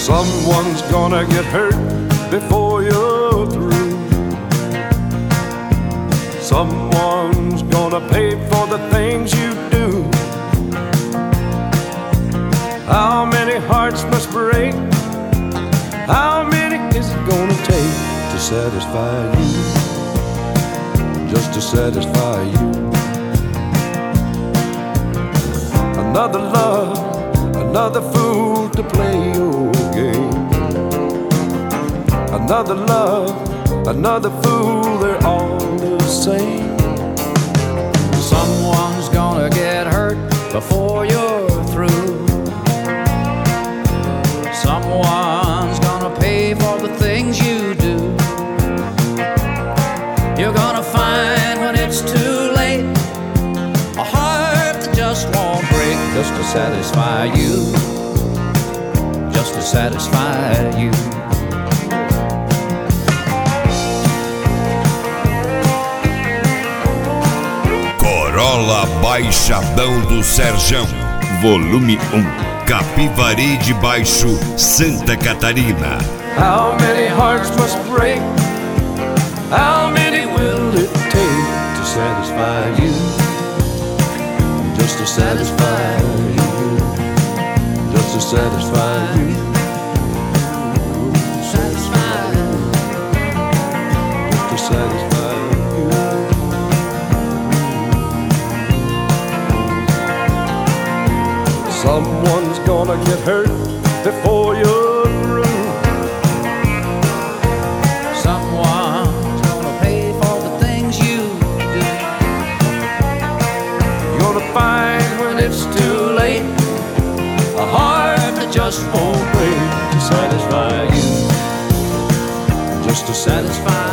Someone's gonna get hurt before you're through. Someone's gonna pay for the things you do. How many hearts must break? How many is it gonna take to satisfy you? Just to satisfy you. Another love, another fool to play your game. Another love, another fool, they're all the same. Someone's gonna get hurt before you're through. Someone's gonna pay for the things you do. You're gonna find when it's too late a heart that just won't break, just to satisfy you, just to satisfy you. Corolla Baixadão do Serjão, volume 1, Capivari de Baixo, Santa Catarina. How many hearts must break? How many will it take to satisfy you? Just to satisfy you. Just to satisfy you. Satisfy you. Just to satisfy you. Someone's gonna get hurt before you're through. Someone's gonna pay for the things you do. You're gonna find when it's too late a heart that just won't break to satisfy you. Just to satisfy